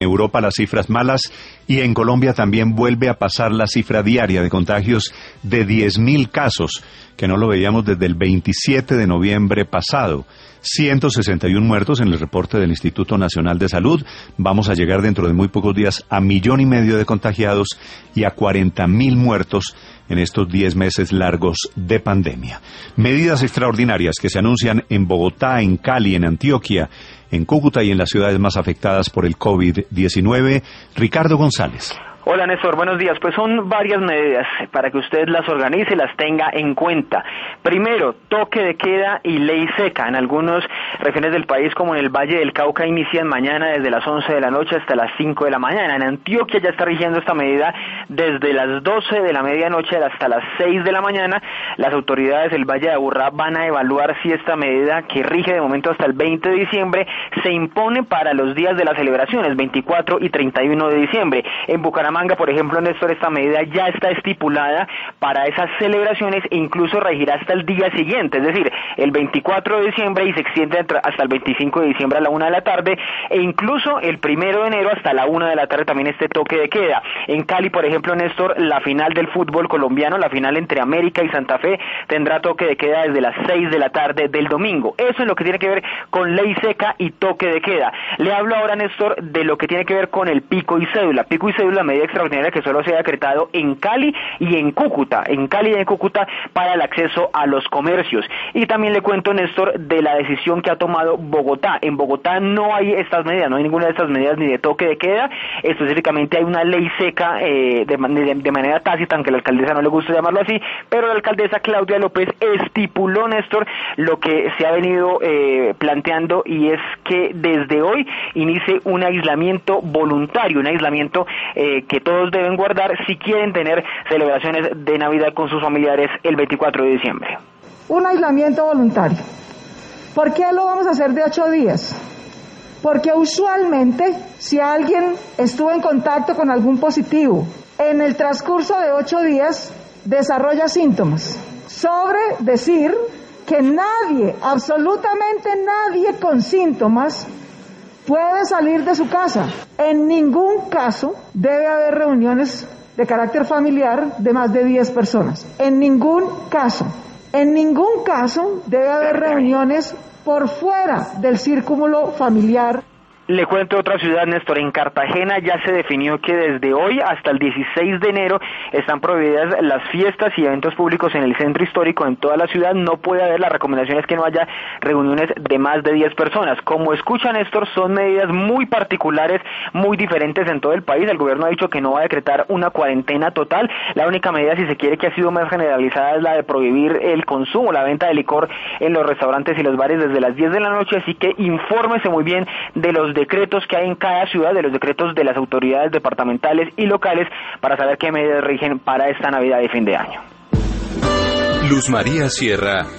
Europa las cifras malas y en Colombia también vuelve a pasar la cifra diaria de contagios de 10.000 casos, que no lo veíamos desde el 27 de noviembre pasado. 161 muertos en el reporte del Instituto Nacional de Salud. Vamos a llegar dentro de muy pocos días a 1,5 millones de contagiados y a 40.000 muertos en estos 10 meses largos de pandemia. Medidas extraordinarias que se anuncian en Bogotá, en Cali, en Antioquia, en Cúcuta y en las ciudades más afectadas por el COVID-19. Ricardo González. Hola Néstor, buenos días. Pues son varias medidas para que usted las organice y las tenga en cuenta. Primero, toque de queda y ley seca. En algunas regiones del país, como en el Valle del Cauca, inician mañana desde las 11 de la noche hasta las 5 de la mañana. En Antioquia ya está rigiendo esta medida desde las 12 de la medianoche hasta las 6 de la mañana. Las autoridades del Valle de Aburrá van a evaluar si esta medida, que rige de momento hasta el 20 de diciembre, se impone para los días de las celebraciones, 24 y 31 de diciembre. En Bucaramanga, por ejemplo, Néstor, esta medida ya está estipulada para esas celebraciones e incluso regirá hasta el día siguiente, es decir, el 24 de diciembre y se extiende hasta el 25 de diciembre a la 1 de la tarde e incluso el 1 de enero hasta la 1 de la tarde también este toque de queda. En Cali, por ejemplo, Néstor, la final del fútbol colombiano, la final entre América y Santa Fe, tendrá toque de queda desde las 6 de la tarde del domingo. Eso es lo que tiene que ver con ley seca y toque de queda. Le hablo ahora, Néstor, de lo que tiene que ver con el pico y cédula. Pico y cédula, medida extraordinaria que solo se ha decretado en Cali y en Cúcuta, para el acceso a los comercios. Y también le cuento, Néstor, de la decisión que ha tomado Bogotá. En Bogotá no hay estas medidas, no hay ninguna de estas medidas ni de toque de queda, específicamente hay una ley seca de manera tácita, aunque a la alcaldesa no le gusta llamarlo así, pero la alcaldesa Claudia López estipuló, Néstor, lo que se ha venido planteando, y es que desde hoy inicie un aislamiento voluntario, un aislamiento que todos deben guardar si quieren tener celebraciones de Navidad con sus familiares el 24 de diciembre. Un aislamiento voluntario. ¿Por qué lo vamos a hacer de 8 días? Porque usualmente, si alguien estuvo en contacto con algún positivo, en el transcurso de 8 días desarrolla síntomas. Sobre decir que nadie, absolutamente nadie con síntomas puede salir de su casa. En ningún caso debe haber reuniones de carácter familiar de más de 10 personas. En ningún caso debe haber reuniones por fuera del círculo familiar. Le cuento otra ciudad, Néstor. En Cartagena ya se definió que desde hoy hasta el 16 de enero están prohibidas las fiestas y eventos públicos en el centro histórico en toda la ciudad. No puede haber, la recomendación es que no haya reuniones de más de 10 personas. Como escucha, Néstor, son medidas muy particulares, muy diferentes en todo el país. El gobierno ha dicho que no va a decretar una cuarentena total. La única medida, si se quiere, que ha sido más generalizada es la de prohibir el consumo, la venta de licor en los restaurantes y los bares desde las 10 de la noche. Así que infórmese muy bien de los decretos que hay en cada ciudad, de los decretos de las autoridades departamentales y locales, para saber qué medidas rigen para esta Navidad de fin de año. Luz María Sierra